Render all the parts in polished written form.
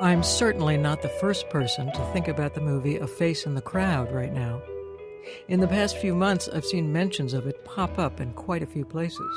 I'm certainly not the first person to think about the movie A Face in the Crowd right now. In the past few months, I've seen mentions of it pop up in quite a few places.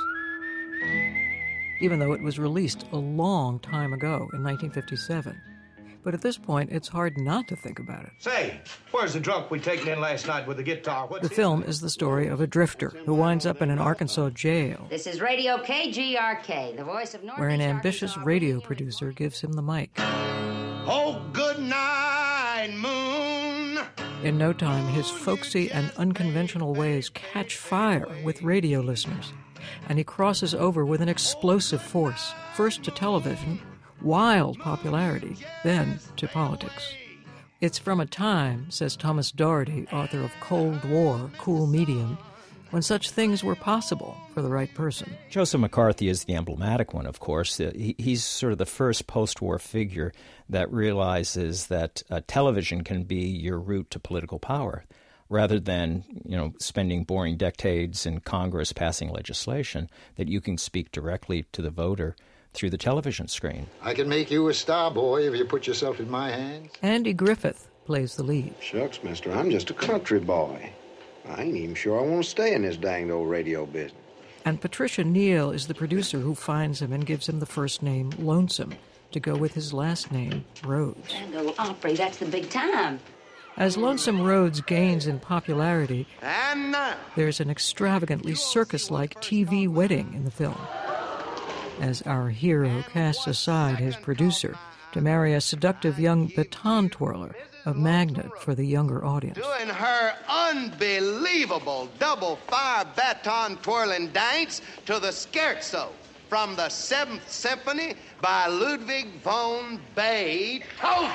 Even though it was released a long time ago in 1957. But at this point, it's hard not to think about it. Say, where's the drunk we taken in last night with the guitar? The film is the story of a drifter who winds up in an Arkansas jail. This is Radio KGRK, the voice of North where an ambitious radio producer gives him the mic. Oh, good night, moon. In no time, his folksy and unconventional ways catch fire with radio listeners, and he crosses over with an explosive force, first to television, wild popularity, then to politics. It's from a time, says Thomas Doherty, author of Cold War, Cool Medium, when such things were possible for the right person. Joseph McCarthy is the emblematic one, of course. He's sort of the first post-war figure that realizes that television can be your route to political power, rather than, spending boring decades in Congress passing legislation, that you can speak directly to the voter through the television screen. I can make you a star, boy, if you put yourself in my hands. Andy Griffith plays the lead. Shucks, mister, I'm just a country boy. I ain't even sure I want to stay in this danged old radio business. And Patricia Neal is the producer who finds him and gives him the first name Lonesome to go with his last name, Rhodes. Tango Opry, that's the big time. As Lonesome Rhodes gains in popularity, there's an extravagantly circus-like TV wedding in the film, as our hero casts aside his producer to marry a seductive young baton twirler, a magnet for the younger audience. Doing her unbelievable double-fire baton twirling dance to the Scherzo from the 7th Symphony by Ludwig von Beethoven.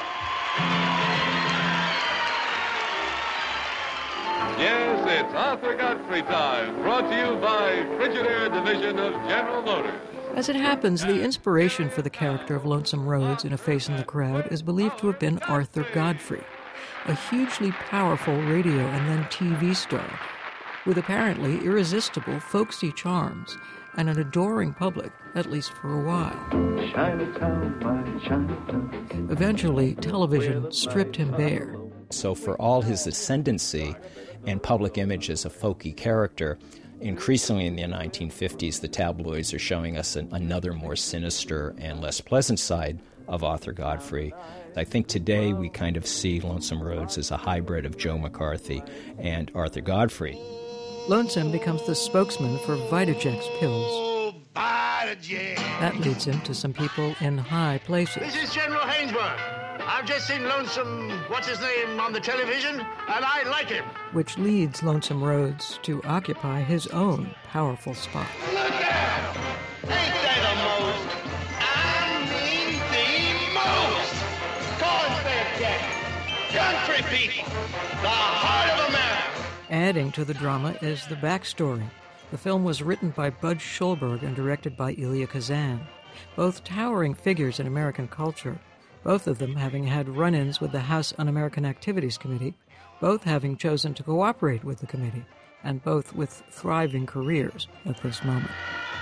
Yes, it's Arthur Godfrey time, brought to you by Frigidaire Division of General Motors. As it happens, the inspiration for the character of Lonesome Rhodes in A Face in the Crowd is believed to have been Arthur Godfrey, a hugely powerful radio and then TV star with apparently irresistible folksy charms and an adoring public, at least for a while. Chinatown, my Chinatown. Eventually, television stripped him bare. So for all his ascendancy and public image as a folky character, increasingly in the 1950s, the tabloids are showing us another more sinister and less pleasant side of Arthur Godfrey. I think today we kind of see Lonesome Rhodes as a hybrid of Joe McCarthy and Arthur Godfrey. Lonesome becomes the spokesman for Vitajex pills. Oh, Vitajex. That leads him to some people in high places. This is General Hainsworth. I've just seen Lonesome, what's-his-name, on the television, and I like him. Which leads Lonesome Rhodes to occupy his own powerful spot. Look out! Ain't they the most? I mean the most! Corn-fed cat, country people, the heart of America. Adding to the drama is the backstory. The film was written by Bud Schulberg and directed by Elia Kazan, both towering figures in American culture, both of them having had run-ins with the House Un-American Activities Committee, both having chosen to cooperate with the committee, and both with thriving careers at this moment.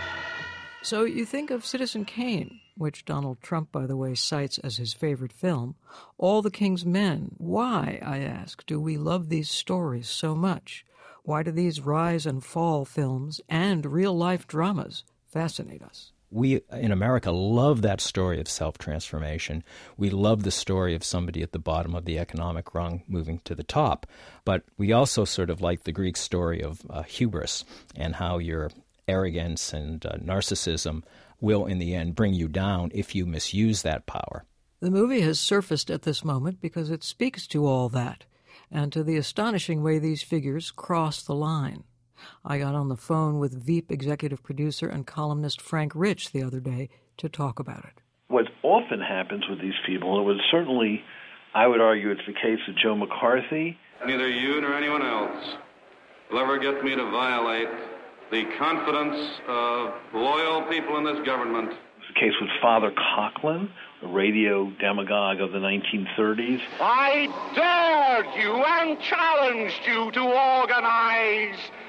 So you think of Citizen Kane, which Donald Trump, by the way, cites as his favorite film, All the King's Men. Why, I ask, do we love these stories so much? Why do these rise and fall films and real-life dramas fascinate us? We, in America, love that story of self-transformation. We love the story of somebody at the bottom of the economic rung moving to the top. But we also sort of like the Greek story of hubris and how your arrogance and narcissism will, in the end, bring you down if you misuse that power. The movie has surfaced at this moment because it speaks to all that and to the astonishing way these figures cross the line. I got on the phone with Veep executive producer and columnist Frank Rich the other day to talk about it. What often happens with these people, it was certainly, I would argue it's the case of Joe McCarthy. Neither you nor anyone else will ever get me to violate the confidence of loyal people in this government. It's the case with Father Coughlin, a radio demagogue of the 1930s. I dared you and challenged you to organize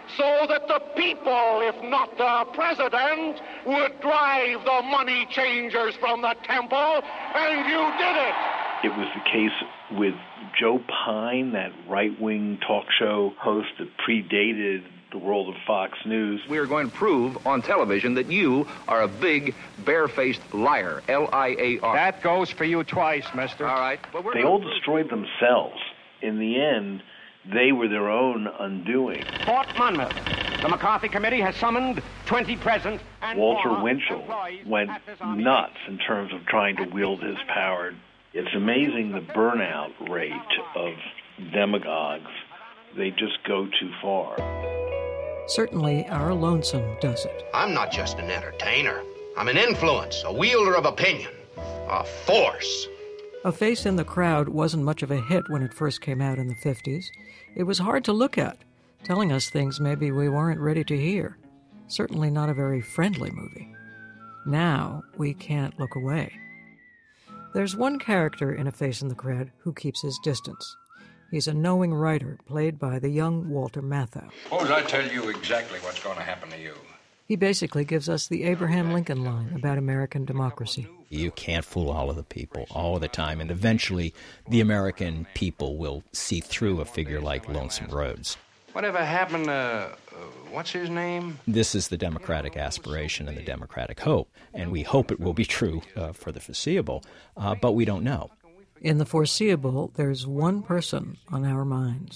so that the people, if not the president, would drive the money changers from the temple, and you did it. It was the case with Joe Pine, that right-wing talk show host that predated the world of Fox News. We are going to prove on television that you are a big, barefaced liar, L-I-A-R. That goes for you twice, mister. All right. They all destroyed themselves. In the end, they were their own undoing. Fort Monmouth. The McCarthy Committee has summoned 20 present and Walter Winchell went nuts in terms of trying to wield his power. It's amazing the burnout rate of demagogues. They just go too far. Certainly, our Lonesome does it. I'm not just an entertainer. I'm an influence, a wielder of opinion, a force. A Face in the Crowd wasn't much of a hit when it first came out in the 50s. It was hard to look at, telling us things maybe we weren't ready to hear. Certainly not a very friendly movie. Now, we can't look away. There's one character in A Face in the Crowd who keeps his distance. He's a knowing writer, played by the young Walter Matthau. Suppose I tell you exactly what's going to happen to you. He basically gives us the Abraham Lincoln line about American democracy. You can't fool all of the people all of the time, and eventually the American people will see through a figure like Lonesome Rhodes. Whatever happened to, what's his name? This is the Democratic aspiration and the Democratic hope, and we hope it will be true for the foreseeable, but we don't know. In the foreseeable, there's one person on our minds.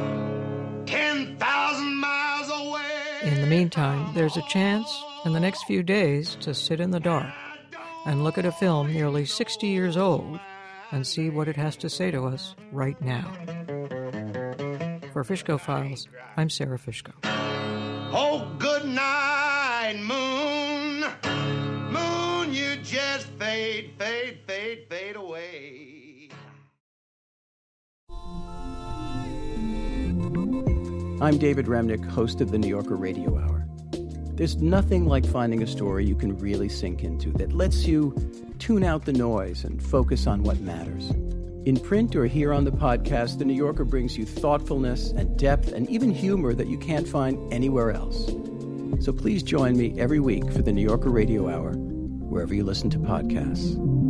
10,000 miles away. In the meantime, there's a chance in the next few days to sit in the dark and look at a film nearly 60 years old and see what it has to say to us right now. For Fishko Files, I'm Sarah Fishko. Oh, good night, moon. Moon, you just fade, fade, fade, fade away. I'm David Remnick, host of the New Yorker Radio Hour. There's nothing like finding a story you can really sink into that lets you tune out the noise and focus on what matters. In print or here on the podcast, The New Yorker brings you thoughtfulness and depth and even humor that you can't find anywhere else. So please join me every week for The New Yorker Radio Hour, wherever you listen to podcasts.